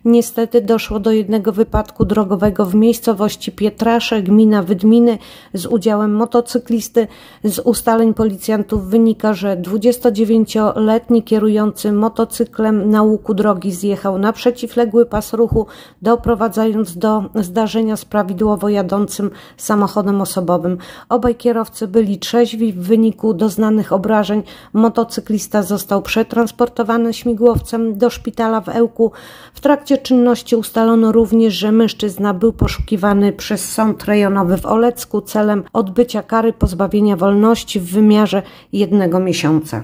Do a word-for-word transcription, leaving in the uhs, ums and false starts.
Niestety doszło do jednego wypadku drogowego w miejscowości Pietrasze, gmina Wydminy, z udziałem motocyklisty. Z ustaleń policjantów wynika, że dwudziestodziewięcioletni kierujący motocyklem na łuku drogi zjechał na przeciwległy pas ruchu, doprowadzając do zdarzenia z prawidłowo jadącym samochodem osobowym. Obaj kierowcy byli trzeźwi. W wyniku doznanych obrażeń motocyklista został przetransportowany śmigłowcem do szpitala w Ełku. W trakcie czynności ustalono również, że mężczyzna był poszukiwany przez Sąd Rejonowy w Olecku celem odbycia kary pozbawienia wolności w wymiarze jednego miesiąca.